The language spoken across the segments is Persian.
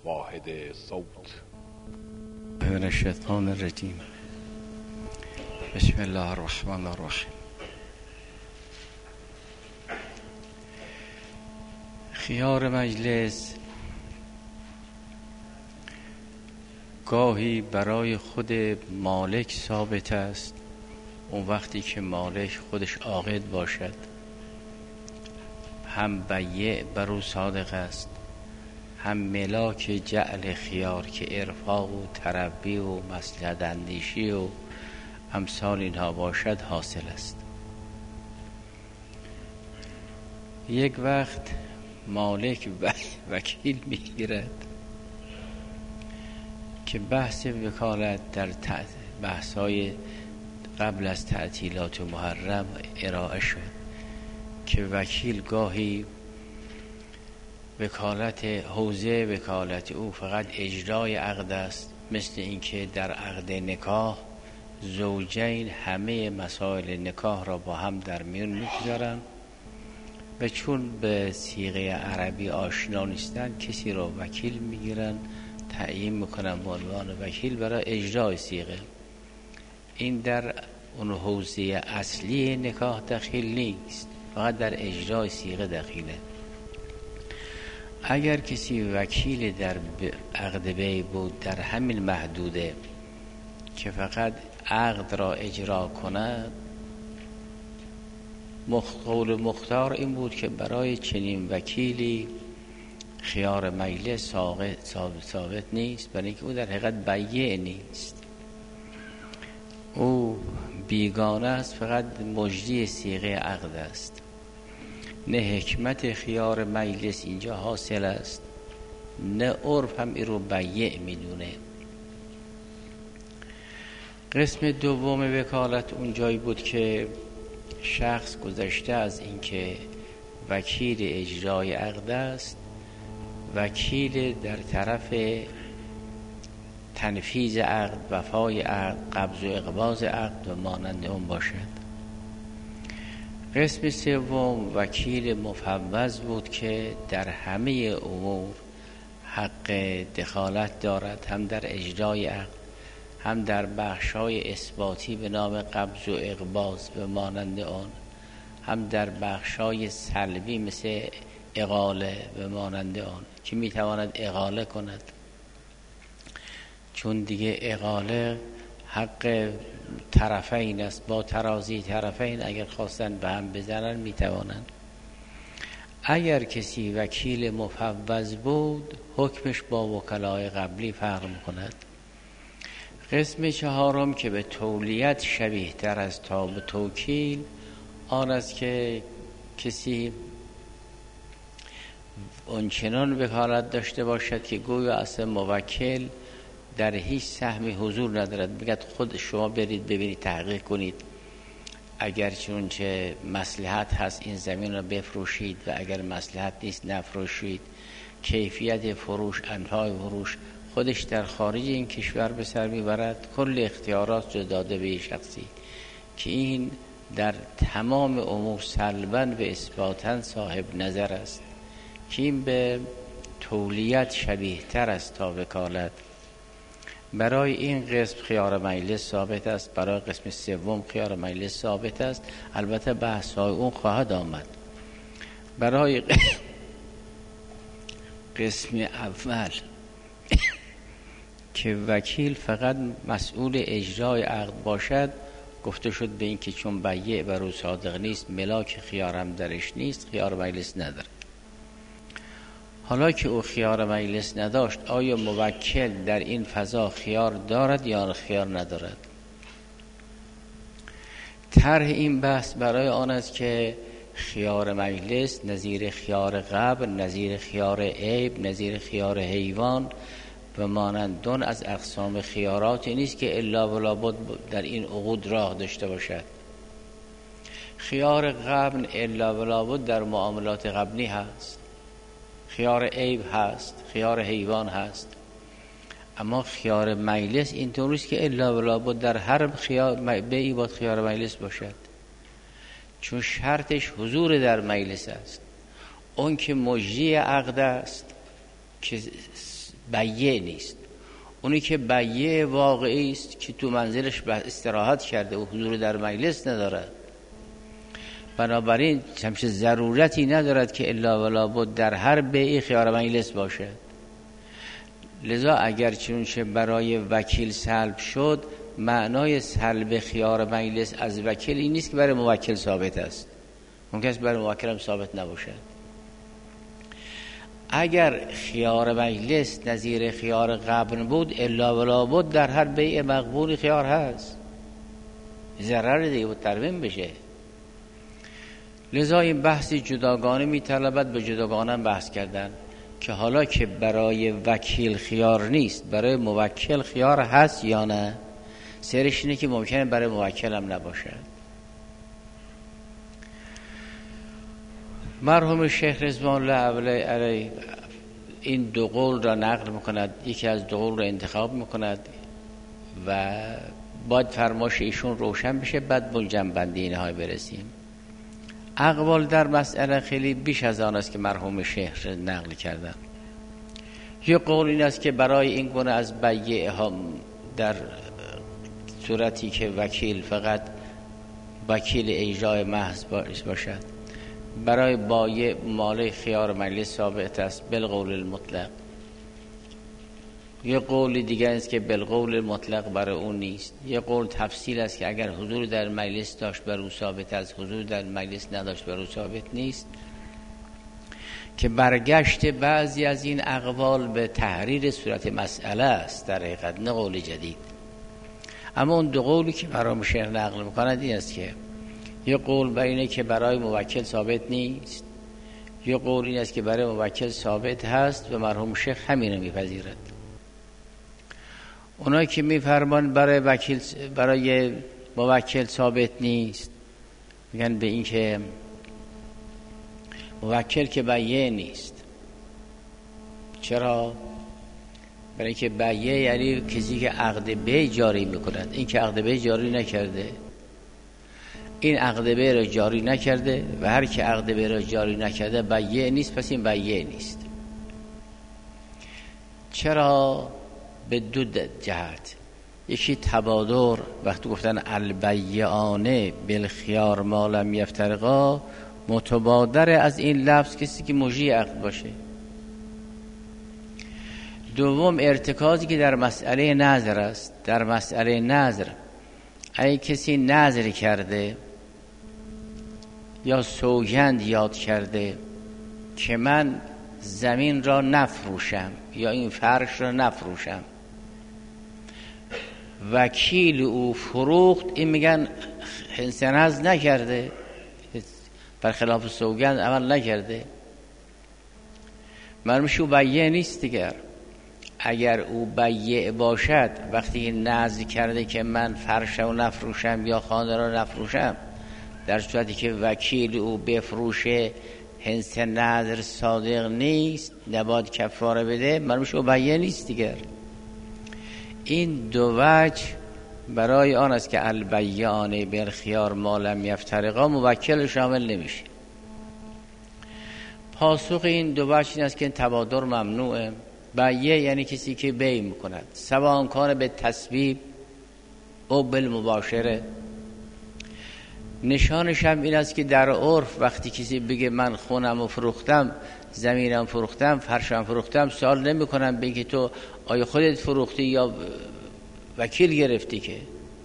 واحد صوت. من الشیطان الرجیم. بسم الله الرحمن الرحیم. خیار مجلس گاهی برای خود مالک ثابت است، اون وقتی که مالک خودش عاقد باشد، هم بیع بر او صادق است، هم ملاک جعل خیار که ارفاق و تربی و مصلحت اندیشی و امثال اینها باشد حاصل است. یک وقت مالک وکیل میگیرد که بحث وکالت در بحث‌های قبل از تعطیلات محرم ارائه شد که وکیل گاهی وکالت حوزه وکالت او فقط اجرای عقد است، مثل اینکه در عقد نکاح زوجین همه مسائل نکاح را با هم در میون میگذارند و چون به صیغه عربی آشنا نیستند کسی را وکیل میگیرن، تعیین میکنن به عنوان وکیل برای اجرای صیغه. این در اون حوزه اصلی نکاح دخیل نیست، فقط در اجرای صیغه دخیله. اگر کسی وکیل در عقد بیع بود در همین محدوده که فقط عقد را اجرا کند، قول مختار این بود که برای چنین وکیلی خیار مجلس ثابت نیست، برای اینکه او در حقیقت بیع نیست، او بیگانه است، فقط مجری صیغه عقد است. نه حکمت خیار مجلس اینجا حاصل است، نه عرف هم این رو بیع میدونه. قسم دوم وکالت اون جایی بود که شخص گذشته از اینکه وکیل اجرای عقد است، وکیل در طرف تنفیذ عقد، وفای عقد، قبض و اقباض عقد و مانند اون باشد. قسم سوم وکیل مفوض بود که در همه امور حق دخالت دارد، هم در اجرای عقد، هم در بخشای اثباتی به نام قبض و اقباض و مانند آن، هم در بخشای سلبی مثل اقاله و مانند آن که میتواند اقاله کند، چون دیگه اقاله حق طرفین است، با ترازی طرفین اگر خواستن به هم بزنن میتوانند. اگر کسی وکیل مفوض بود حکمش با وکلای قبلی فرق میکند. قسم چهارم که به تولیت شبیه تر از تا به توکیل آن است که کسی اونچنان وکالت داشته باشد که گویا اصلا موکل در هیچ سهمی حضور ندارد، بگید خود شما برید ببینید تحقیق کنید، اگر چونچه مصلحت هست این زمین را بفروشید و اگر مصلحت نیست نفروشید، کیفیت فروش، انواع فروش خودش در خارج این کشور به سر میبرد. کل اختیارات رو داده به شخصی که این در تمام امور سلباً و اثباتاً صاحب نظر است، که این به تولیت شبیه تر است تا وکالت. برای این قسم خیار مجلس ثابت است، برای قسم سوم خیار مجلس ثابت است، البته بحث های اون خواهد آمد. برای قسم اول که وکیل فقط مسئول اجرای عقد باشد، گفته شد به این که چون بیع بر او صادق نیست، ملاک خیار هم درش نیست، خیار مجلس نداره. حالا که او خیار مجلس نداشت، آیا موکل در این فضا خیار دارد یا خیار ندارد؟ طرح این بحث برای آن است که خیار مجلس نظیر خیار قبل، نظیر خیار عیب، نظیر خیار حیوان و مانند آن از اقسام خیاراتی نیست که الا و لابد در این عقود راه داشته باشد. خیار قبل الا و لابد در معاملات قبلی هست، خیار عیب هست، خیار حیوان هست، اما خیار مجلس اینطور نیست که الا و لابد در هر خیار بیعی باید خیار مجلس باشد، چون شرطش حضور در مجلس است. اون که مجری عقد است که بیع نیست. اونی که بیع واقعی است که تو منزلش استراحت کرده و حضور در مجلس ندارد، بنابراین همچه ضرورتی ندارد که الا ولا بد در هر بیعی خیار مجلس باشد. لذا اگر چنانچه برای وکیل سلب شد، معنای سلب خیار مجلس از وکیل این نیست که برای موکل ثابت است، ممکن است برای موکل هم ثابت نباشد. اگر خیار مجلس نظیر خیار غبن بود، الا ولا بد در هر بیع مقبول خیار هست، ضرر دیگه بود ترمیم بشه. لذا این بحثی جداگانه میطلبد به جداگانه بحث کردن که حالا که برای وکیل خیار نیست، برای موکل خیار هست یا نه. سرش اینه که ممکنه برای موکل هم نباشد. مرحوم شیخ رضوان الله علیه این دو قول را نقل میکند، یکی از دو قول را انتخاب میکند و باید فرمایش ایشون روشن بشه، بعد به جنبندی نهایی برسیم. اقوال در مسئله خیلی بیش از آن است که مرحوم شیخ نقل کردن. یه قول این است که برای این گونه از بیع ها در صورتی که وکیل فقط وکیل اجرای محض باشد، برای بایع مال خیار مجلس ثابت است بالقول المطلق. یه قول دیگر است که بالقول المطلق برای اون نیست. یه قول تفصیل است که اگر حضور در مجلس داشت بر او ثابت است، حضور در مجلس نداشت بر او ثابت نیست، که برگشت بعضی از این اقوال به تحریر صورت مسئله است در حقیقت، نه قول جدید. اما اون دو قولی که مرحوم شیخ نقل می‌کند این است که یه قول بر اینه که برای موکل ثابت نیست، یه قول این است که برای موکل ثابت هست و مرحوم شیخ همین رو میپذیرد. اونایی که میفرمان برای موکل ثابت نیست، میگن به این که موکل که بیع نیست. چرا؟ برای اینکه بیع یعنی کسی که عقد بیع جاری میکند، این که عقد بیع جاری نکرده، این عقد بیع را جاری نکرده و هر که عقد بیع را جاری نکرده بیع نیست، پس این بیع نیست. چرا؟ به دو جهت. یکی تبادر، وقتی گفتن البیعانه بالخیار ما لم یفترقا، متبادر از این لفظ کسی که مجری عقد باشه. دوم ارتکازی که در مسئله نظر است. در مسئله نظر اگه کسی نظر کرده یا سوگند یاد کرده که من زمین را نفروشم یا این فرش را نفروشم، وکیل او فروخت، این میگن حنث نظر نکرده، برخلاف سوگند عمل نکرده، مرموش او بیع نیست دیگر. اگر او بیع باشد، وقتی نظر کرده که من فرش را نفروشم یا خانه را نفروشم، در صورتی که وکیل او بفروشه حنث نظر صادق نیست، نباید کفاره بده، مرموش او بیع نیست دیگر. این دو وجه برای آن است که البیعانه بالخیار ما لم یفترقا موکل شامل نمیشه. پاسخ این دو وجه این است که تبادر ممنوعه. بیع یعنی کسی که بیع میکند، سواء کان به تسبیب او بالمباشره. نشانش هم این است که در عرف وقتی کسی بگه من خونم فروختم، زمینم فروختم، فرشم فروختم، سوال نمی کنم به اینکه تو آیا خودت فروختی یا وکیل گرفتی، که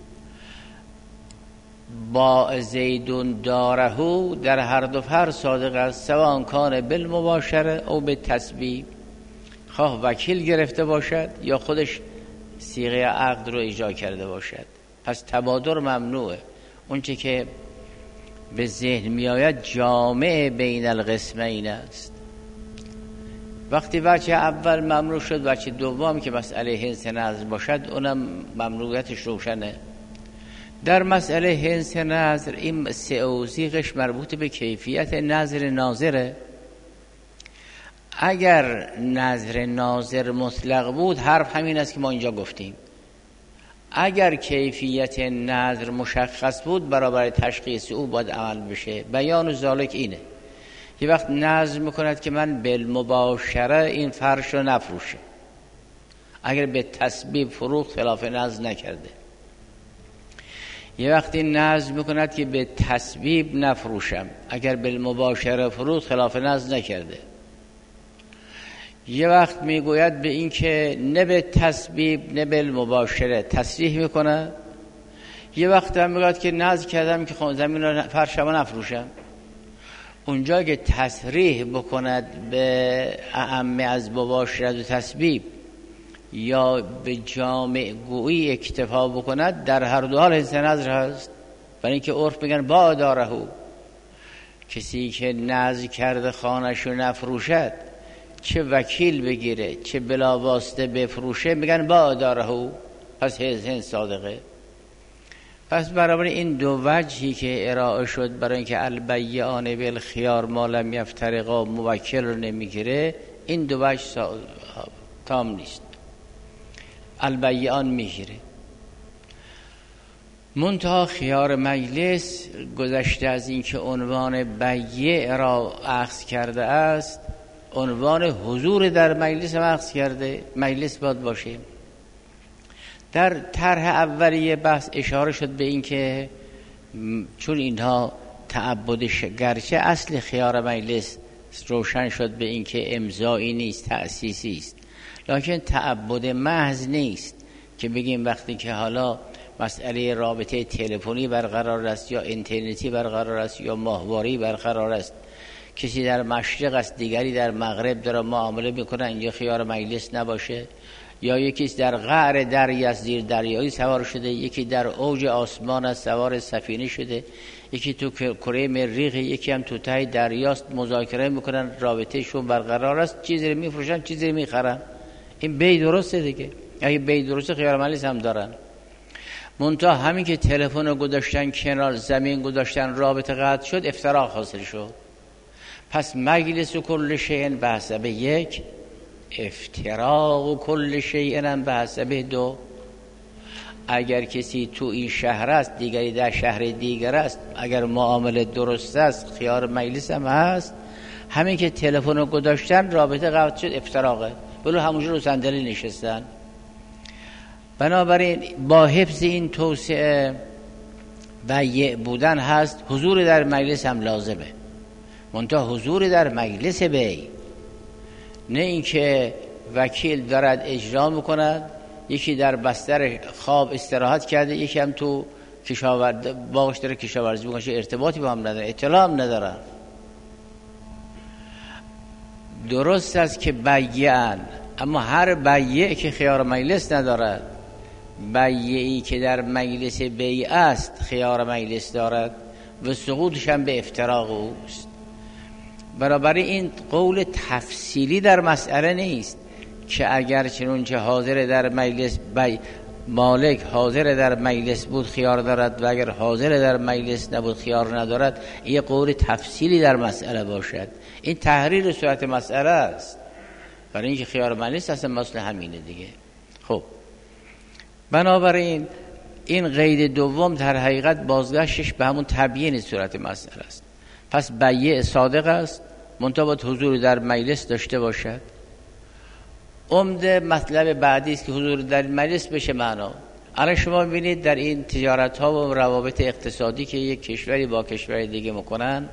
با زیدون دارهو در هر دو فر صادق است، سواء کان بالمباشره او به تسبیب، خواه وکیل گرفته باشد یا خودش صیغه عقد رو اجرا کرده باشد. پس تبادر ممنوعه. اونچه که به ذهن می آید جامع بین القسمین است. وقتی وجه اول ممنوع شد، وجه دوم که مسئله حنث نظر باشد اونم ممنوعیتش روشنه. در مسئله حنث نظر این سئوزیقش مربوط به کیفیت نظر ناظره. اگر نظر ناظر مطلق بود، حرف همین است که ما اینجا گفتیم. اگر کیفیت نظر مشخص بود، برابر تشخیص او باید عمل بشه. بیان ذالک اینه، یه وقت نظر میکند که من بالمباشره این فرش رو نفروشه، اگر به تسبیب فروخت خلاف نظم نکرده. یه وقتی نظم میکند که به تسبیب نفروشم، اگر بالمباشره فروخت خلاف نظم نکرده. یه وقت میگوید به این که نه به تسبیب نه بالمباشره تصریح میکنه. یه وقت هم میگوید که نظم کردم که زمین رو فرشم نفروشم. اونجا که تصریح بکند به اعم از مباشرت و تسبیب یا به جامع گویی اکتفا بکند، در هر دو حال حدیث نظر هست. برای اینکه عرف میگن با دارهو، کسی که نظر کرده خانه‌شو نفروشد، چه وکیل بگیره چه بلا واسطه بفروشه، میگن با دارهو، پس هند صادقه. پس برابر این دو وجهی که ارائه شد برای اینکه البیعان بالخیار ما لم یفترقا موکل رو نمیگیره، این دو وجه تام نیست. البیعان میگیره. منتها خیار مجلس گذشته از این که عنوان بیع را اخذ کرده است، عنوان حضور در مجلس هم اخذ کرده. مجلس باید باشه. در طرح اولیه بحث اشاره شد به این که چون اینها تعبدش، گرچه اصل خیار مجلس روشن شد به این که امضایی نیست، تأسیسی است، لکن تعبد محض نیست که بگیم وقتی که حالا مسئله رابطه تلفنی برقرار است یا اینترنتی برقرار است یا ماهواری برقرار است، کسی در مشرق است دیگری در مغرب داره معامله میکنه، اینجا خیار مجلس نباشه. یا یکی در قعر دریایی است، زیر دریایی سوار شده، یکی در اوج آسمان است سوار سفینه شده، یکی تو کره مریخ، یکی هم تو ته دریاست، مذاکره میکنن، رابطه شون برقرار است، چیزی رو میفروشن چیزی رو میخرن. این بی درسته دیگه. اگه بی درسته خیار مجلس هم دارن. منتها همین که تلفن رو گذاشتن کنار، زمین گذاشتن، رابطه قطع شد، افتراق حاصل شد. پس مجلس و کل شیء به حسب یک، افتراق و کل شیء به حسب دو. اگر کسی تو این شهر است دیگری در شهر دیگر است، اگر معامله درست است خیار مجلس هم هست. همین که تلفن رو گذاشتن رابطه قطع شد، افتراقه، ولو همونجا رو صندلی نشستن. بنابراین با حفظ این توسعه بیع بودن هست، حضور در مجلس هم لازمه. منتها حضور در مجلس بیع، نه اینکه وکیل دارد اجرا میکند، یکی در بستر خواب استراحت کرده، یکی هم تو کشاورزی باغش داره کشاورزی میکنه، ارتباطی با هم نداره، اطلاع هم نداره. درست است که بیعن، اما هر بیع که خیار مجلس ندارد، بیعی که در مجلس بیع است خیار مجلس دارد و سقوطش هم به افتراق اوست. برابر این قول تفصیلی در مسئله نیست که اگر چنانچه حاضر در مجلس مالک حاضر در مجلس بود خیار دارد و اگر حاضر در مجلس نبود خیار ندارد. این قول تفصیلی در مسئله باشد. این تحریر صورت مسئله است، برای اینکه خیار مجلس اصلا مسئله همینه دیگه. خب بنابراین این قید دوم در حقیقت بازگشتش به همون تبیین صورت مسئله است. پس بیع صادق است، منتها باید حضور در مجلس داشته باشد. عمده مطلب بعدی است که حضور در مجلس بشه معنا. الان شما می‌بینید در این تجارت ها و روابط اقتصادی که یک کشوری با کشور دیگه میکنن،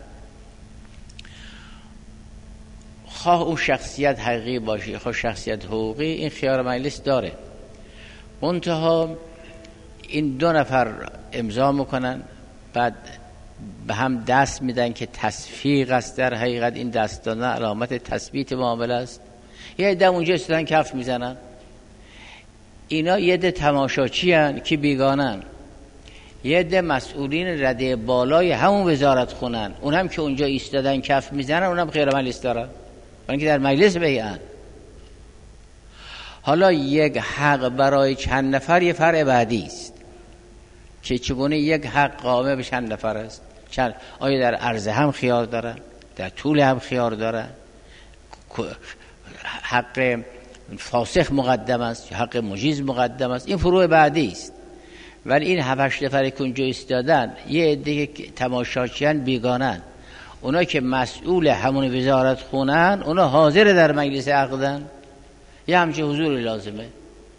خواه اون شخصیت حقیقی باشه خواه شخصیت حقوقی، این خیار مجلس داره. منتها این دو نفر امضا میکنن، بعد به هم دست میدن که تصفیق است. در حقیقت این دست دادن علامت تثبیت معامله است. یه عده اونجا استدن کف میزنن، اینا یه عده تماشاچی هن که بیگانن، یه عده مسئولین رده بالای همون وزارت خونن، اون هم که اونجا ایستادن کف میزنن، اون هم خیر مجلس دارن، برای که در مجلس بیعن. حالا یک حق برای چند نفر یه فرع بعدی است که چگونه یک حق قائم به چند نفر است. آیا در عرضه هم خیار دارن، در طول هم خیار دارن، حق فاسخ مقدم است، حق مجیز مقدم است، این فروع بعدی است. ولی این 7-8 نفر که اونجا ایستادن یه عده تماشاچیان بیگانن، اونا که مسئول همون وزارت خونن، اونا حاضر در مجلس عقدن، یه همچه حضور لازمه.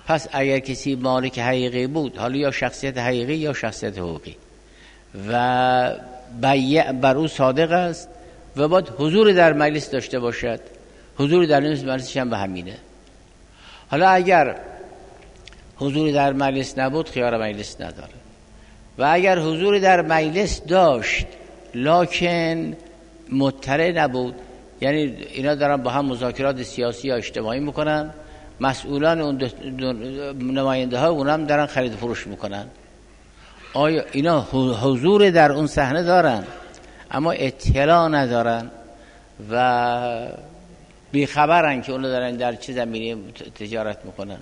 پس اگر کسی مالک حقیقی بود، حالا یا شخصیت حقیقی یا شخصیت حقوقی، و بیع بر او صادق است و باید حضور در مجلس داشته باشد، حضور در مجلسش هم به همینه. حالا اگر حضور در مجلس نبود، خیار مجلس نداره. و اگر حضور در مجلس داشت لکن مطلع نبود، یعنی اینا دارن با هم مذاکرات سیاسی یا اجتماعی میکنن، مسئولان اون نماینده ها اونم دارن خرید فروش میکنن، آیا اینا حضور در اون صحنه دارن اما اطلاع ندارن و بیخبرن که اونو دارن در چه زمینی تجارت میکنن؟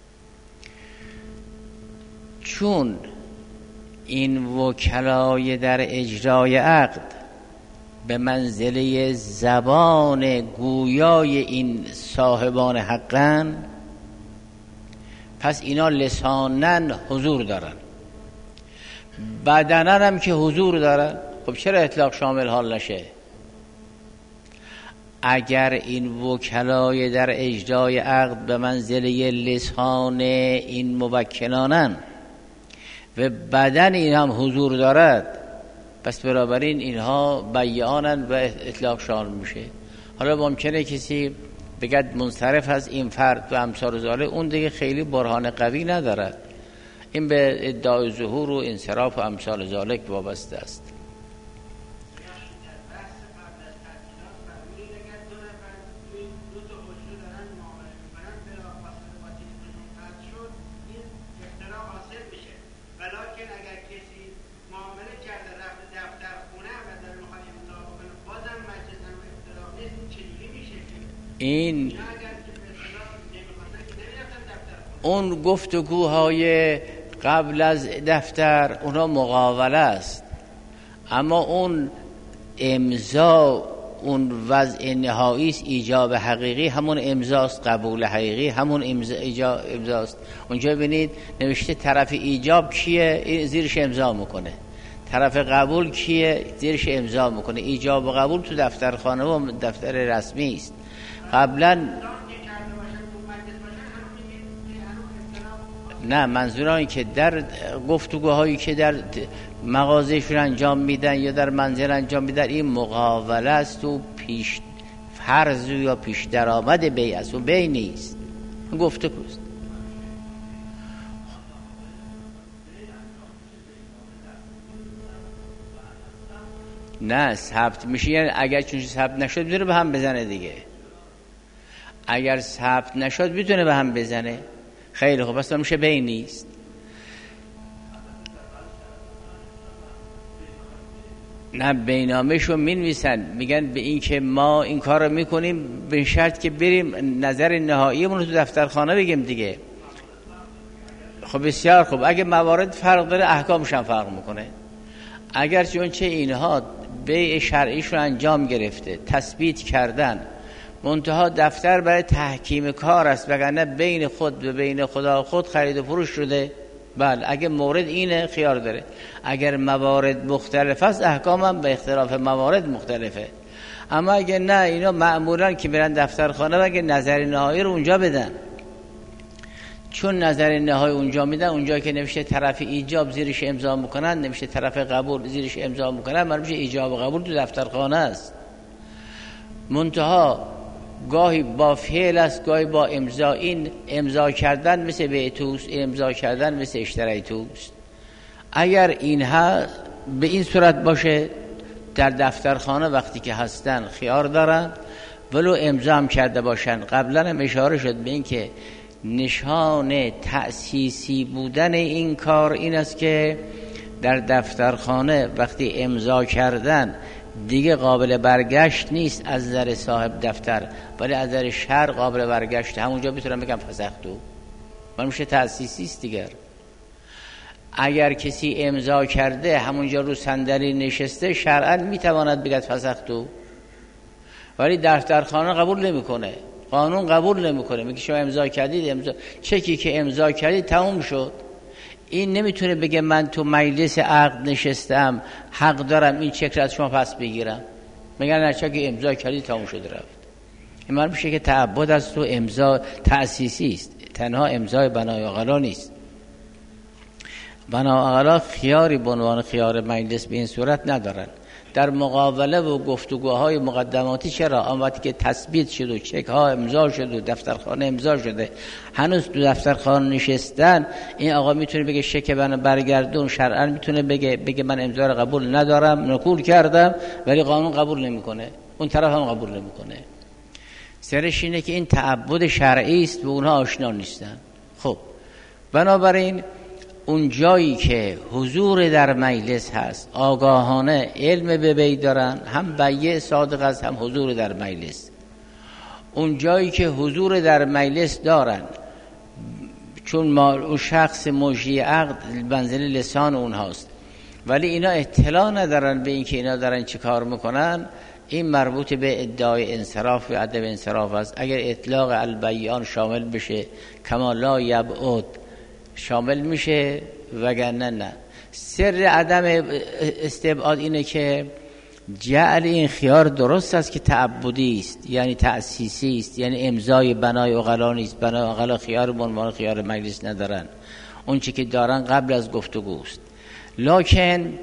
چون این وکلای در اجرای عقد به منزله زبان گویای این صاحبان حقن، پس اینا لسانن حضور دارن، بدنن هم که حضور دارن. خب چرا اطلاق شامل حال نشه؟ اگر این وکلای در اجرای عقد به منزله لسان این موکلانن و بدن این هم حضور دارد، پس بنابراین اینها بیانن و اطلاق شامل میشه. حالا ممکنه کسی بگد منصرف از این فرد و امثال ذالک، اون دیگه خیلی برهان قوی ندارد، این به ادعای ظهور و انصراف و امثال ذالک وابسته است. این اون گفتگوهای قبل از دفتر اونا مقاوله است، اما اون امضا، اون وضع نهایی است، ایجاب حقیقی همون امضاست، قبول حقیقی همون امضاست. اونجا ببینید نوشته طرف ایجاب کیه، زیرش امضا میکنه، طرف قبول کیه، زیرش امضا میکنه. ایجاب و قبول تو دفترخانه و دفتر رسمی است. قبلا نه، منظورم این که در گفتگوهایی که در مغازهشون انجام میدن یا در منزل انجام میدن، این مقاوله است و پیش فرض یا پیش درآمد بیع است و بیع نیست، گفتگوست. نه ثبت میشه، یعنی اگر چونش ثبت نشد میتونه به هم بزنه دیگه. اگر ثبت نشد میتونه به هم بزنه. خیلی خوب، اصلا میشه بیع نیست. نه بینامه‌شو مینویسن، میگن به این که ما این کار رو میکنیم به شرط که بریم نظر نهاییمون رو تو دفترخانه بگیم دیگه. خب بسیار خوب، اگه موارد فرق داره احکامش هم فرق میکنه. اگر چون چه اینها بیع شرعیشون انجام گرفته، تثبیت کردن، منتها دفتر برای تحکیم کار است، وگرنه بین خود و بین خدا خود خرید و فروش شده، بله اگه مورد اینه خیار داره. اگر موارد مختلف است احکام هم به اختلاف موارد مختلفه. اما اگه نه، اینا معمولا که برن دفترخانه و اگه نظر نهایی رو اونجا بدن، چون نظر نهایی اونجا میدن، اونجا که نمیشه طرف ایجاب زیرش امضا میکنن، نمیشه طرف قبول زیرش امضا میکنن، من میشه ایجاب و قبول تو دفترخانه است. منتها گاهی با فعل است، گاهی با امضا. این امضا کردن مثل بیعتوست، امضا کردن مثل اشتریتوست. اگر اینها به این صورت باشه در دفترخانه وقتی که هستن خیار دارن، ولو امضا هم کرده باشن. قبلا هم اشاره شد به این که نشان تأسیسی بودن این کار این است که در دفترخانه وقتی امضا کردن دیگه قابل برگشت نیست از نظر صاحب دفتر، ولی از نظر شرع قابل برگشت. همونجا میتونم بگم فسختو، من میشه تأسیسی است دیگر. اگر کسی امضا کرده همونجا رو صندلی نشسته، شرعاً میتواند بگد فسختو، ولی دفترخانه قبول نمیکنه، قانون قبول نمیکنه. میگه شما امضا کردید، امضا چکی که امضا کردید تموم شد. این نمیتونه بگه من تو مجلس عقد نشستم حق دارم این چک را از شما پس بگیرم. میگن نه، چکی امضا کردید تموم شد رفت. این من میشه که تعبد است و امضا تأسیسی است. تنها امضای بنای عقلا نیست. بنای عقلا خیاری به عنوان خیار مجلس به این صورت ندارن. در مقابله و گفتگوهای مقدماتی چرا آمد که تثبیت شد و چک ها امضا شد و دفترخانه امضا شده، هنوز تو دفترخانه نشستن، این آقا میتونه بگه چک منو برگردون، شرعاً میتونه بگه من امضا رو قبول ندارم، نقول کردم، ولی قانون قبول نمیکنه، اون طرف هم قبول نمیکنه. سرش اینه که این تعبد شرعی است و اونها آشنا نیستن. خب بنابراین اون جایی که حضور در مجلس هست، آگاهانه علم به بی دارن، هم بیع صادق است هم حضور در مجلس. اون جایی که حضور در مجلس دارن، چون اون شخص مجری عقد منزل لسان اونهاست، ولی اینا اطلاع ندارن به این که اینا دارن چی کار میکنن، این مربوط به ادعای انصراف و عدم انصراف است. اگر اطلاق البیان شامل بشه کما لا یبعد شامل میشه، وگرنه نه. سر عدم استبعاد اینه که جعل این خیار درست است که تعبدی است، یعنی تأسیسی است، یعنی امضای بنای عقلا نیست. بنای عقلا خیار به عنوان خیار مجلس ندارن، اون چی که دارن قبل از گفتگوست. لکن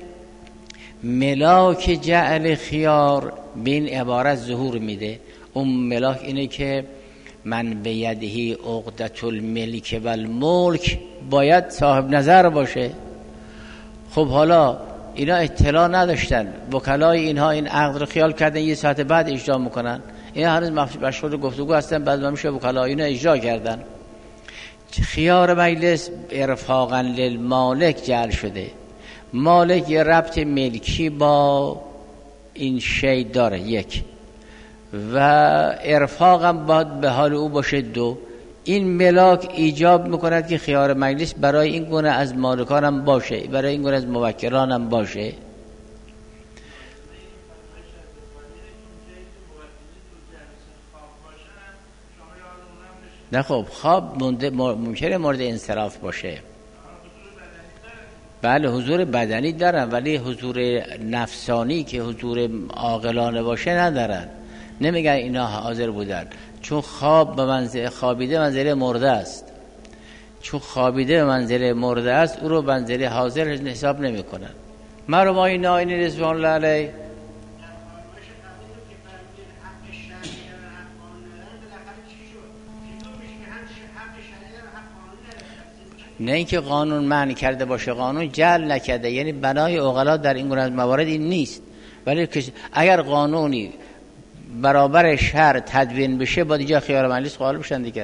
ملاک جعل خیار به این عبارت ظهور میده. اون ملاک اینه که من به یدهی عقدة الملک و الملک، باید صاحب نظر باشه. خب حالا اینا اطلاع نداشتن، وکلای اینها این عقد رو خیال کردن یه ساعت بعد اجرا میکنن، اینا هنوز مشغول گفتگو هستن، بعد میشه وکلای اینا اجرا کردن. خیار مجلس ارفاقا للمالک جعل شده. مالک یه ربط ملکی با این شی داره، یک، و ارفاقم باید به حال او باشه، دو. این ملاک ایجاب میکند که خیار مجلس برای این گونه از مالکانم باشه، برای این گونه از موکلانم باشه. نه خب خواب ممکنه مورد انصراف باشه، بله حضور بدنی دارن، ولی حضور نفسانی که حضور عاقلانه باشه ندارن. نمیگن اینا حاضر بودن، چون خواب به منزله خوابیده منزله مرده است، چون خوابیده به منزله مرده است او رو منزله حاضر حساب نمی کنن. مرمای ناینی رضوان الله علیه نه اینکه قانون معنی کرده باشه، قانون جعل نکرده، یعنی بنای عقلا در این گونه از موارد این نیست. ولی اگر قانونی برابر شرع تدوین بشه با دیگه خیار مجلس قائل بشن دیگر.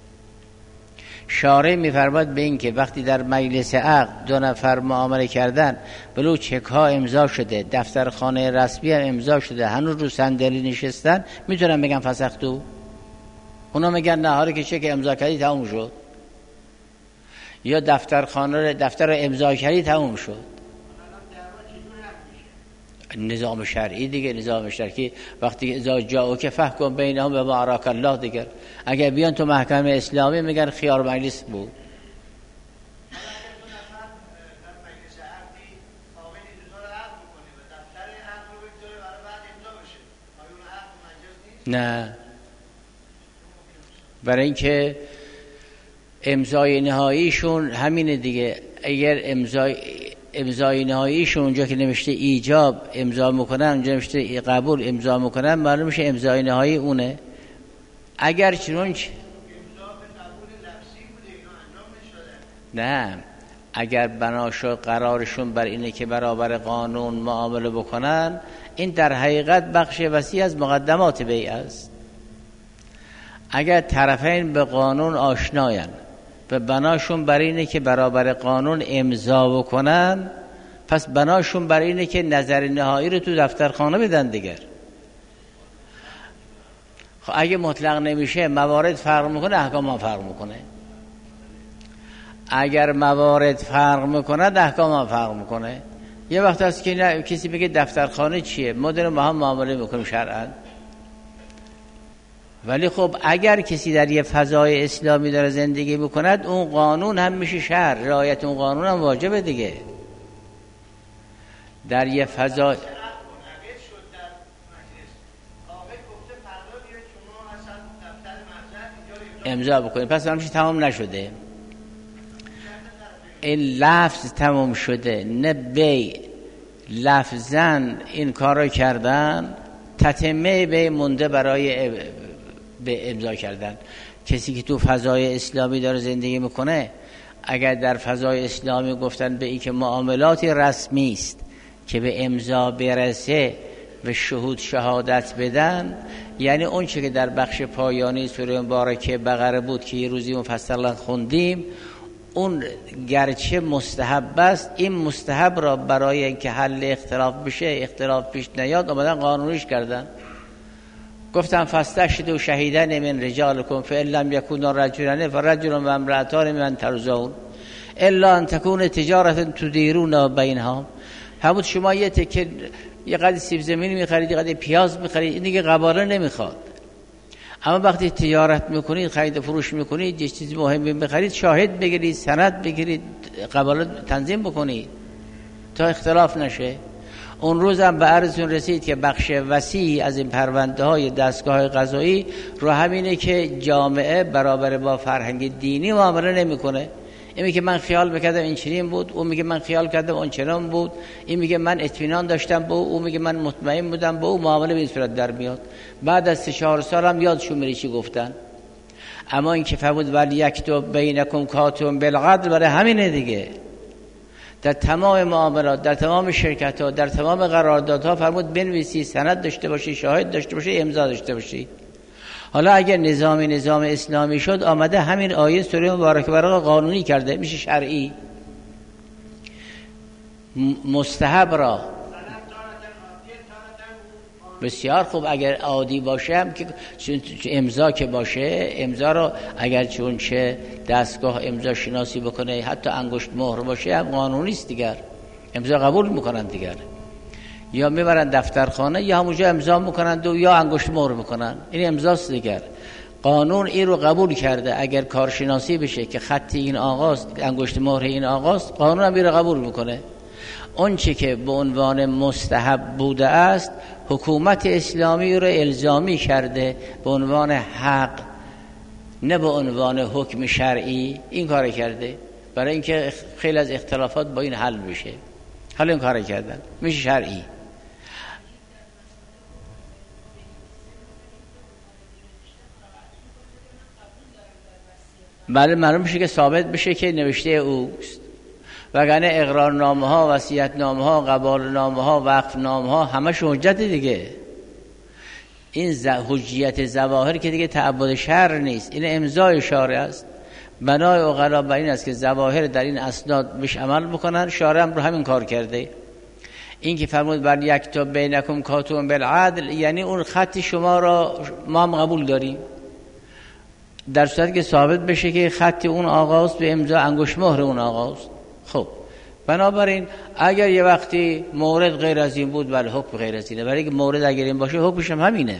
شارع میفرماد به این که وقتی در مجلس عقد دو نفر معامله کردن، بلو چک ها امضا شده، دفترخانه رسمی هم امضا شده، هنوز رو صندلی نشستن، میتونن بگن فسختو؟ اونا میگن نه، حالی که چک امضا کردی تموم شد، یا دفتر رو امضا کردی تموم شد. نظام شرعی دیگه، نظام شرعی وقتی اذا جاءوا که فحکم بینهم بما اراک الله دیگه، اگه بیان تو محکمه اسلامی میگن خیار مجلس بود. نه، برای اینکه امضای نهاییشون همینه دیگه. اگر امضای نهاییشون اونجا که نوشته ایجاب امضا میکنن، اونجا نوشته قبول امضا میکنن، معلوم میشه امضای نهایی اونه. اگر چنانچه نه، اگر بناشو قرارشون بر اینه که برابر قانون معامله بکنن، این در حقیقت بخش وسیع از مقدمات بیع است. اگر طرفین به قانون آشناین و بناشون بر اینه که برابر قانون امضا بکنن، پس بناشون بر اینه که نظر نهایی رو تو دفترخانه بدن دیگر. خب اگه مطلق نمیشه، موارد فرق میکنه، احکام هم فرق میکنه. اگر موارد فرق میکنه، احکام هم فرق میکنه. یه وقت هست که کسی بگه دفترخانه چیه، ما داریم با هم معامله میکنیم شرعاً، ولی خب اگر کسی در یه فضای اسلامی داره زندگی بکند، اون قانون هم میشه شرع، رعایت اون قانون هم واجبه دیگه. در یه فضای امضا بکنید. پس همچین تمام نشده، این لفظ تمام شده، نه بی لفظن این کار رو کردن، تتمه به مونده برای به امضا کردن. کسی که تو فضای اسلامی داره زندگی میکنه، اگر در فضای اسلامی گفتن به این که معاملاتی رسمی است که به امضا برسه و شهود شهادت بدن، یعنی اون چه که در بخش پایانی سوره مبارکه بقره بود که یه روزی مفصلا خوندیم، اون گرچه مستحب است، این مستحب را برای اینکه حل اختلاف بشه، اختلاف پیش نیاد، اومدن قانونیش کردن. گفتم فاستشهدوا شهیدین من رجالکم فإن لم یکونا رجلین فرجل و امرأتان ممن ترضون الا ان تکون تجارت تدیرون بینها. همون شما یه تکه یه قدر سیب زمینی می‌خرید، یه قدر پیاز می‌خرید، این دیگه قباله نمیخواد. اما وقتی تجارت میکنید، خرید و فروش میکنید، یه چیزی مهمی بخرید، شاهد بگیرید، سند بگیرید، قباله تنظیم بکنید تا اختلاف نشه. اون روز هم به عرضتون رسید که بخش وسیعی از این پرونده های دستگاه قضایی رو همینه که جامعه برابر با فرهنگ دینی معامله نمیکنه. این میگه من خیال میکردم این چنین بود، اون میگه من خیال کردم اون چنان بود، این میگه من اطمینان داشتم به اون میگه من مطمئن بودم به اون. معامله به این صورت در میاد. بعد از 3-4 سال هم یادشون میره چی گفتن. اما این که فرمود ولی یکتب بینکم کاتب بالعدل، برای همینه دیگه. در تمام معاملات، در تمام شرکت ها، در تمام قراردادها فرمود بنویسی، سند داشته باشی، شاهد داشته باشی، امضا داشته باشی. حالا اگر نظام اسلامی شد، آمده همین آیه سوره مبارکه برای قانونی کرده، میشه شرعی. مستحب را بسیار خوب اگر عادی باشه هم که امضا که باشه، امضا رو اگر چون چه دستگاه امضا شناسی بکنه، حتی انگشت مهر باشه هم قانونی است دیگر، امضا قبول میکنن دیگر. یا میبرن دفترخانه یا همونجا امضا میکنن یا انگشت مهر میکنن، این امضاست دیگر. قانون این رو قبول کرده. اگر کارشناسی بشه که خط این آقاست، انگشت مهر این آقاست، قانون هم این رو قبول میکنه. اون چه که به عنوان مستحب بوده است، حکومت اسلامی رو الزامی کرده به عنوان حق، نه به عنوان حکم شرعی. این کار کرده برای اینکه خیلی از اختلافات با این حل بشه. حالا این کار کردن میشه شرعی. بله معلوم میشه که ثابت بشه که نوشته اوست. وگرنه اقرارنامه ها، وصیت‌نامه ها، قبالنامه ها، وقفنامه ها همش حجت دیگه. این حجیت ظواهر که دیگه تعبد شرع نیست، این امضای شارع است. بنای عقلا بر این است که ظواهر در این اسناد بهش عمل بکنن. شارع هم رو همین کار کرده. این که فرمود بر یکتب بینکم کاتب بالعدل، یعنی اون خط شما را ما هم قبول داریم، در صورتی که ثابت بشه که خط اون آقاست، به امضا انگشت مهر اون آقاست. خب بنابراین اگر یه وقتی مورد غیر از این بود، ولی حکم غیر از اینه. برای اینکه مورد اگر این باشه، حکمش هم همینه.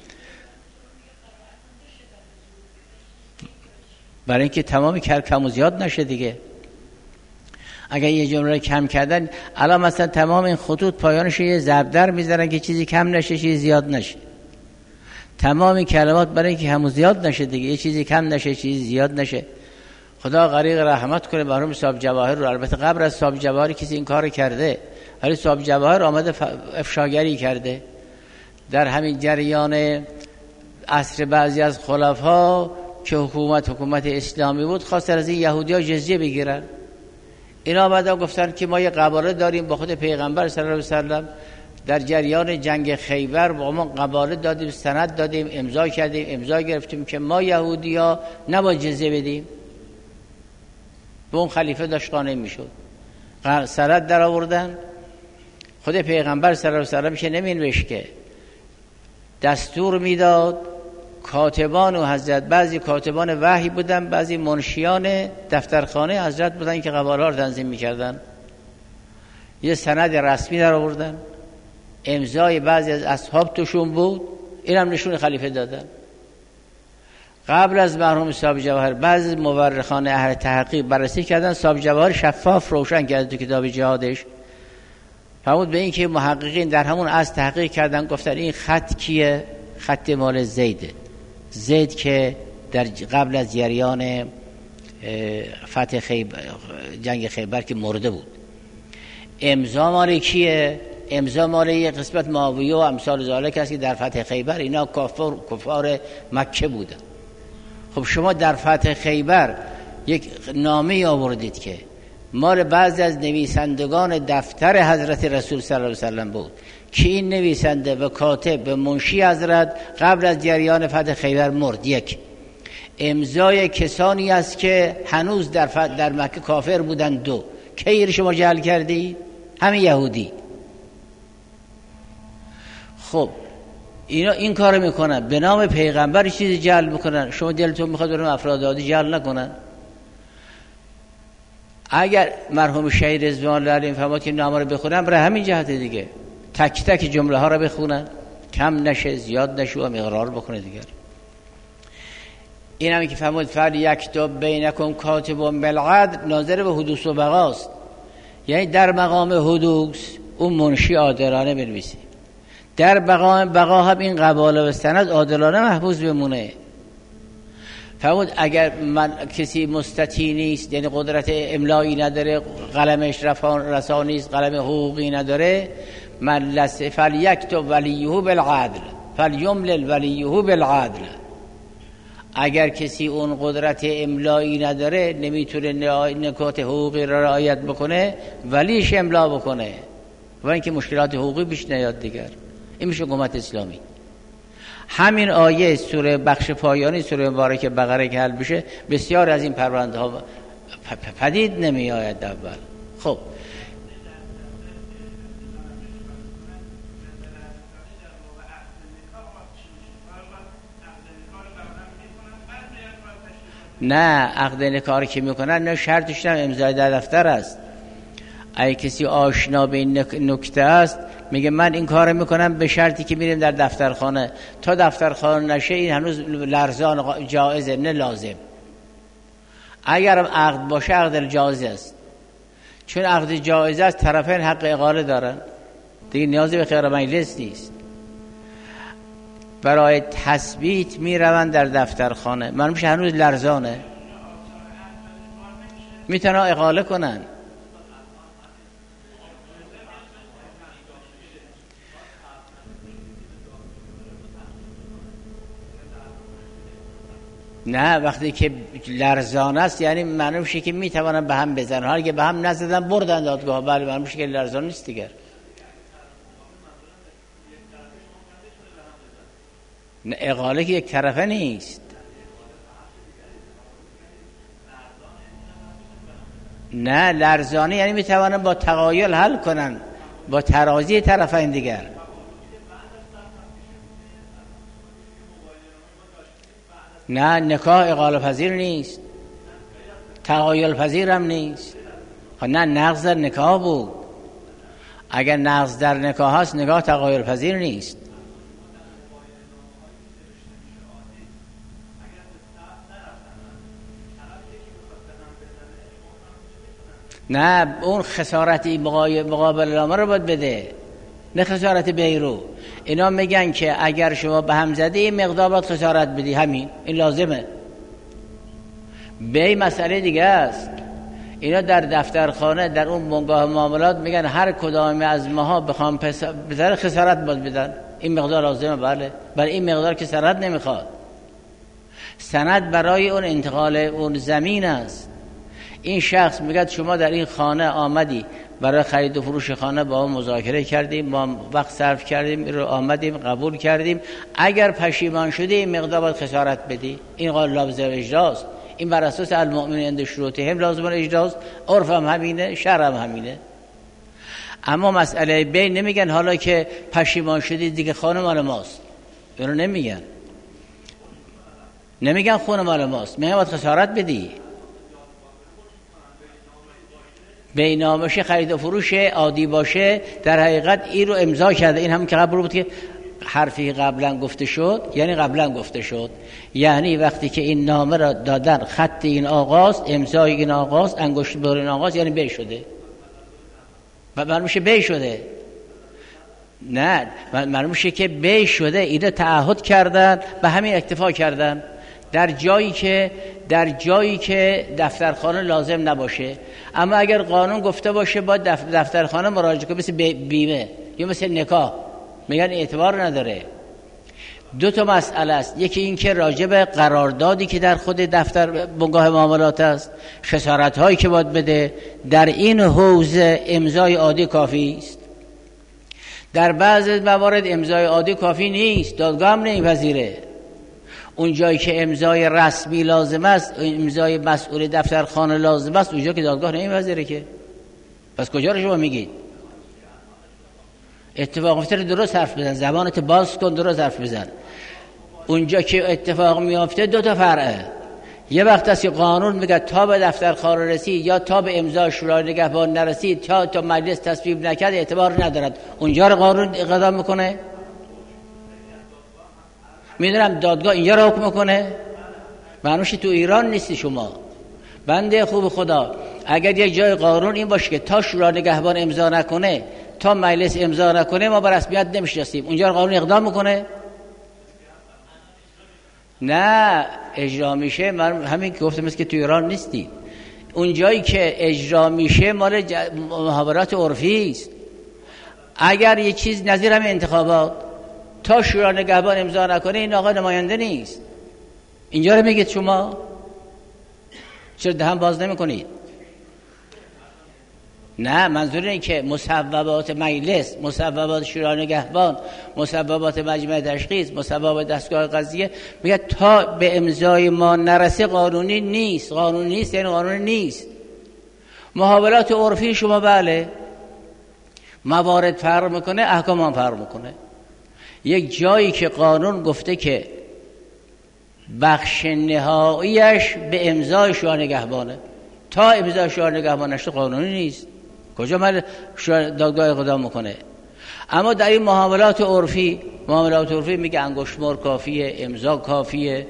برای اینکه تمامی کم و زیاد نشه دیگه. اگر یه جمله کم کردن، الان مثلا تمام این خطوط پایانش یه ضرب در میذارن که چیزی کم نشه، چیزی زیاد نشه. تمام این کلمات برای اینکه کم و زیاد نشه دیگه، یه چیزی کم نشه، چیزی زیاد نشه. خدا غریق رحمت کنه مرحوم صاحب جواهر رو. البته قبل از صاحب جواهر کسی این کار کرده، ولی صاحب جواهر آمده افشاگری کرده. در همین جریان عصر بعضی از خلفا که حکومت اسلامی بود، خواستن از این یهودی‌ها جزیه بگیرن. اینا آمدن گفتن که ما یه قباله داریم با خود پیغمبر صلی الله علیه و سلم، در جریان جنگ خیبر با ما قباله دادیم، سند دادیم، امضا کردیم، امضا گرفتیم که ما یهودی‌ها نباید جزیه بدیم. به اون خلیفه داشت قانع میشد. سند در آوردن. خود پیغمبر صلی الله علیه و سلم که نمینوشت که دستور میداد. کاتبان و حضرت، بعضی کاتبان وحی بودن، بعضی منشیان دفترخانه حضرت بودن که قباله ها رو تنظیم میکردن. یه سند رسمی در آوردن، امضای بعضی از اصحاب توشون بود، این هم نشون خلیفه دادن. قبل از مرحوم صاحب جواهر بعضی مورخان اهل تحقیق بررسی کردن، صاحب جواهر شفاف روشن کرد تو کتاب جهادش. فرمود به این که محققین در همون از تحقیق کردن، گفتن این خط کیه؟ خط مال زیده. زید که در قبل از جریان فتح جنگ خیبر که مرده بود. امضا مال کیه؟ امضا مال یه قسمت معاویه و امثال ذالک است که در فتح خیبر اینا کفار مکه بودن. خب شما در فتح خیبر یک نامه آوردید که مال بعضی از نویسندگان دفتر حضرت رسول صلی الله علیه وسلم بود که این نویسنده و کاتب و منشی حضرت قبل از جریان فتح خیبر مرد. یک، امضای کسانی است که هنوز در مکه کافر بودن. دو، کی شما جعل کردی؟ همین یهودی. خب اینا این کارو میکنن، به نام پیغمبر چیزی جعل میکنن. شما دلتون میخواد برای افراد عادی جعل نکنن؟ اگر مرحوم شهید رضوان الله علیه فرمود که نامه رو بخونن، برای همین جهت دیگه تک تک جمله ها رو بخونن، کم نشه زیاد نشه و مقرار بکنه دیگر. این همین که فرمود فعل یکتب بینکم کاتب بالعدل ناظر به حدوث و بقاست، یعنی در مقام حدوث اون منشی عادلانه بنویسه، در بقا هم این قباله و سند عادلانه محفوظ بمونه. فرمود اگر کسی مستطیع نیست، یعنی قدرت املایی نداره، قلمش رسانی نیست، قلم حقوقی نداره، من فلیکتب ولیه بالعدل فلیملل ولیه بالعدل. اگر کسی اون قدرت املایی نداره، نمیتونه نکات حقوقی را رعایت بکنه، ولیش املا بکنه و اینکه مشکلات حقوقی پیش نیاد دیگر. این میشه حکومت اسلامی. همین آیه سوره بخش پایانی سوره مبارکه بقره که حل بشه، بسیار از این پرونده ها پدید نمی آید اول. خب نه، عقد نکاح که میکنن نه شرطش هم امضای در دفتر است. اگه کسی آشنا به این نکته است میگه من این کارو میکنم به شرطی که میریم در دفترخانه، تا دفترخانه نشه این هنوز لرزان جایزه نه لازم. اگرم عقد باشه عقد جایز است، چون عقد جایز است طرفین حق اقاله دارن دیگه، نیازی به خیر مجلس نیست. برای تثبیت میروند در دفترخانه، من میشه هنوز لرزانه، میتونن اقاله کنن. نه، وقتی که لرزانه است یعنی معلوم میشه که میتوانن به هم بزنن، حالا که به هم نزدن بردن دادگاه، بله معلوم میشه که لرزانه نیست دیگر. نه، اقاله که یک طرفه نیست. نه، لرزانه یعنی میتوانن با تقایل حل کنن، با ترازی طرفین دیگر. نه، نکاح اقاله پذیر نیست، تقایل پذیر هم نیست. نه، نقض در نکاح بود. اگر نقض در نکاح هست نکاح تقایل پذیر نیست. نه، اون خسارتی مقابل نامه رو باید بده، نه خسارت بیرو. اینا میگن که اگر شما به هم زدی این مقدار باید خسارت بدی، همین این لازمه. بی مسئله دیگه است. اینا در دفترخانه در اون بنگاه معاملات میگن هر کدام از ماها بخوام پسر خسارت باید بدن، این مقدار لازمه. بله، برای این مقدار که سند نمیخواد. سند برای اون انتقال اون زمین است. این شخص میگه شما در این خانه آمدی، برای خرید و فروش خانه با ما مذاکره کردیم، ما وقت صرف کردیم، این رو آمدیم قبول کردیم، اگر پشیمان شدی این مقدار باید خسارت بدی. این قال لازم اجراست، این بر اساس المؤمنین عند شروطهم لازم اجراست، عرف هم همینه، شرع هم همینه. اما مسئله بین نمیگن حالا که پشیمان شدی دیگه خانه مال ماست، اینو نمیگن خونه مال ماست، میگن باید خسارت بدی. بینامش خرید و فروش عادی باشه، در حقیقت این رو امضا کرده. این هم که قبل بود که حرفی قبلا گفته شد، یعنی قبلا گفته شد، یعنی وقتی که این نامه را دادن، خط این آقاست، امضای این آقاست، انگشت بر این آقاست، یعنی بی شده و معلوم میشه بی شده. نه، معلوم میشه که بی شده. اینا تعهد کردن، به همین اکتفا کردن. در جایی که دفترخانه لازم نباشه. اما اگر قانون گفته باشه با دفترخانه مراجعه کنه، مثل بیمه یا مثل نکاح، میگن اعتبار نداره. دو تا مسئله است. یکی این که راجع به قراردادی که در خود دفتر بنگاه معاملات است، خسارت هایی که باید بده، در این حوزه امضای عادی کافی است. در بعضی موارد امضای عادی کافی نیست، دادگاه هم نمیپذیره. اون جایی که امضای رسمی لازم است، امضای مسئول دفترخانه لازم است، اونجا که دادگاه نمیپذیره که. پس کجا رو شما میگید؟ اتفاق میفته درست حرف بزن، زبانت باز کن، درست حرف بزن. اونجا که اتفاق میفته دو تا فرعه. یه وقت است که قانون میگه تا به دفترخانه رسید یا تا به امضای شورای نگهبان نرسید، تا مجلس تصویب نکرد اعتبار ندارد، اونجا رو قانون اقدام میکنه. میدونم دادگاه اینجا رو حکم کنه. معنوش تو ایران نیستی شما. بنده خوب خدا، اگر یک جای قانون این باشه که تا شورای نگهبان امضا نکنه، تا مجلس امضا نکنه، ما به رسمیت نمیشناسیم، اونجا قانون اقدام میکنه؟ نه، اجرا میشه. من همین که گفتم که تو ایران نیستی. اون جایی که اجرا میشه مال محاورات عرفی است. اگر یه چیز نظیر همین انتخابات تا شورای نگهبان امضا نکنه، این آقا نماینده نیست. اینجا رو میگید شما، چرا دهن باز نمیکنید؟ نه، منظور اینه که مصوبات مجلس، مصوبات شورای نگهبان، مصوبات مجمع تشخیص، مصوبات دستگاه قضاییه، میگه تا به امضای ما نرسه قانونی نیست. قانونی نیست یعنی قانونی نیست. محاولات عرفی شما بله، موارد فرق میکنه، احکام هم فرق میکنه. یک جایی که قانون گفته که بخش نهاییش به امضای شورای نگهبانه، تا امضای شورای نگهبان نشه قانونی نیست. کجا من دادگاه اقدام میکنه؟ اما در این محاولات عرفی میگه انگشت‌مهر کافیه، امضا کافیه،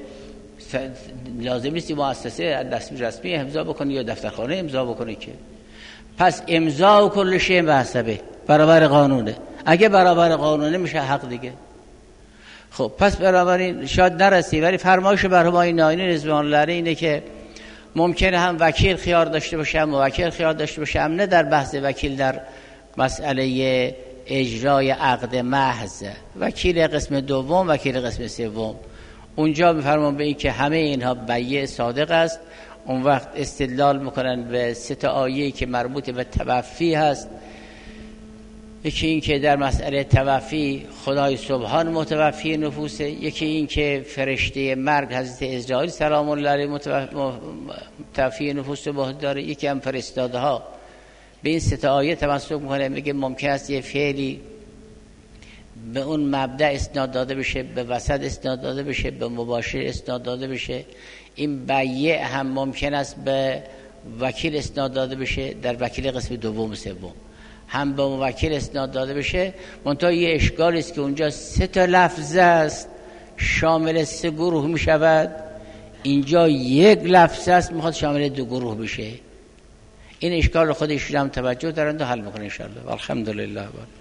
لازم نیست مؤسسه رسمی امضا بکنه یا دفترخانه امضا بکنه که. پس امضا و کل شیء بحسبه، برابر قانونه. اگه برابر قانونه میشه حق دیگه. خب پس بنابراین شاید نرسی، ولی فرمایش برای ناینی رضوان الله اینه که ممکنه هم وکیل خیار داشته باشه، هم موکل خیار داشته باشه، هم نه در بحث وکیل در مسئله اجرای عقد محض، وکیل قسم دوم، وکیل قسم سوم. اونجا میفرمان به این که همه اینها بیع صادق است. اون وقت استدلال میکنن به 3 آیه‌ای که مربوط به توفی هست. یکی این که در مسئله توفی خدای سبحان متوفی نفوسه، یکی این که فرشته مرگ حضرت عزرائیل سلام الله علیه متوفی نفوس رو داره، یکی هم فرستاده ها. به این 3 آیه تمسک میکنه، میگه ممکن است یه فعلی به اون مبدأ اسناد داده بشه، به وسط اسناد داده بشه، به مباشر اسناد داده بشه. این بیع هم ممکن است به وکیل اسناد داده بشه، در وکیل قسم دوم و سوم هم به موکل اسناد داده بشه. منتها یه اشکالی است که اونجا 3 لفظ است شامل 3 گروه می شود، اینجا 1 لفظ است میخواد شامل 2 گروه بشه. این اشکال رو خودشون هم توجه دارند و حل میکنه ان شاء الله. الحمدلله.